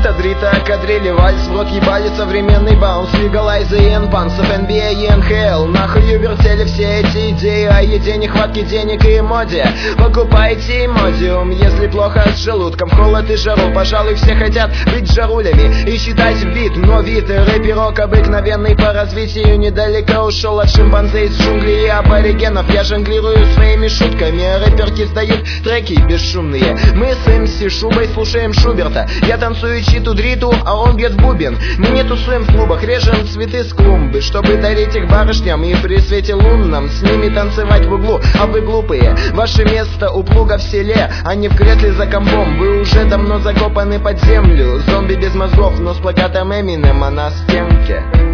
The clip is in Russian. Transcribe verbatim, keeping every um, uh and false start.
Рита, Дрита, кадрили, вальс, в рот ебали современный баунс, легалайза и энпансов, эн би эй и эн ха эл. Нахуй вертели все эти идеи о еде, нехватке денег и моде. Покупайте модиум, если плохо с желудком, в холод и жару. Пожалуй, все хотят быть жарулями и считать бит, но вид рэперок обыкновенный по развитию недалеко ушел от шимпанзе из джунглей и аборигенов. Я жонглирую своими шутками, рэперки сдают треки бесшумные. Мы с эм си Шубой слушаем Шуберта, я танцую читу-дриту, а он бьет в бубен. Мы не тусуем в клубах, режем цветы с клумбы, чтобы дарить их барышням и при свете лунном с ними танцевать в углу. А вы глупые, ваше место у плуга в селе, а не в кресле за компом. Вы уже давно закопаны под землю, зомби без мозгов, но с плакатом Эминема на стенке.